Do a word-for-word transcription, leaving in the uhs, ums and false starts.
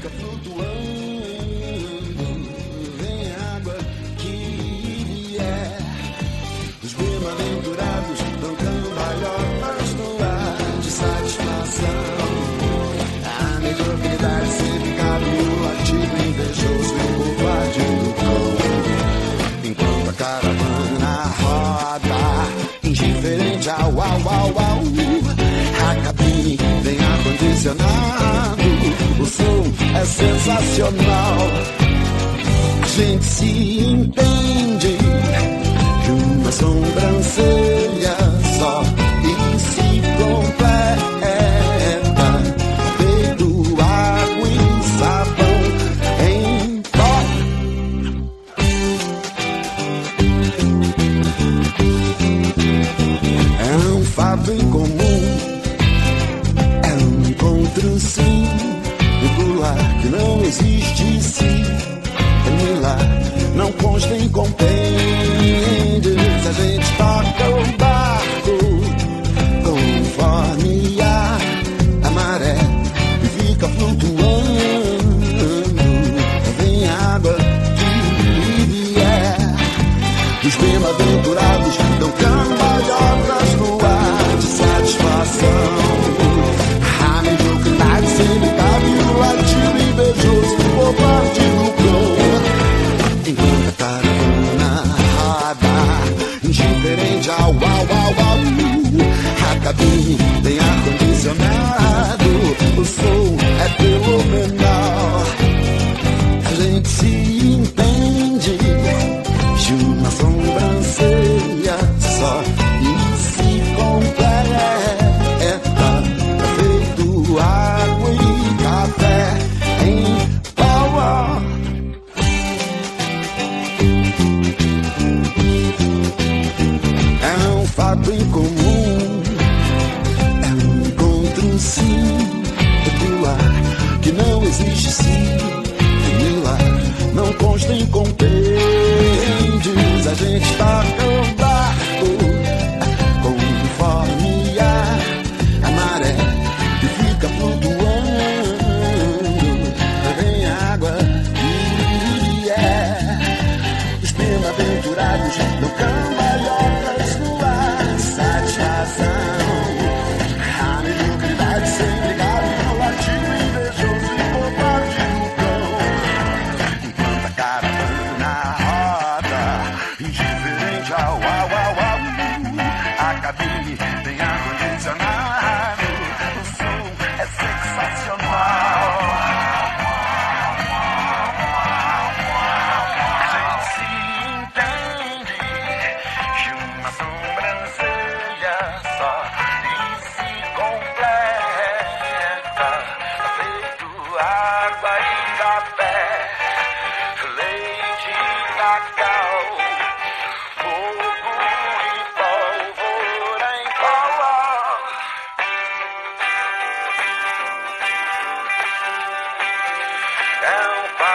fica flutuando. Vem água que é. Os bem-aventurados dão cambalhotas no ar de satisfação. A mediocridade sempre cabe o ativo invejoso e o covarde do cão. Enquanto a caravana roda, indiferente ao au au au, a cabine vem ar-condicionado, o som é sensacional. A gente se entende de uma sobrancelha só e se completa, feito água e sabão em pó. É um fato em comum, é um encontro singular que não existe similar, não consta em compêndios. A gente toca o barco conforme a, a maré e fica flutuando. Vem água que vier. Os bem-aventurados dão cambalhotas no ar de satisfação. A mediocridade sempre cabe no ativo invejoso do covarde do cão. Enquanto a caravana roda, indiferente ao au au au, a cabine tem ar-condicionado, o som é fenomenal. A gente se entende de uma sobrancelha só e se completa, feito água e café em pau. É um fato em comum, é um encontro singular que não existe similar, não consta em compêndios. A gente toca o barco conforme a, a maré e fica flutuando. Vem água e é. Os bem-aventurados dão cambalhotas no ar, satisfação. A mediocridade sempre cabe no ativo invejoso e covarde do cão. Enquanto a caravana roda, indiferente ao au au au, a cabine tem ar-condicionado, o som é sensacional. A gente se entende de uma sobrancelha só e se completa, feito água e café, leite e cacau, fogo e pólvora em pó. É um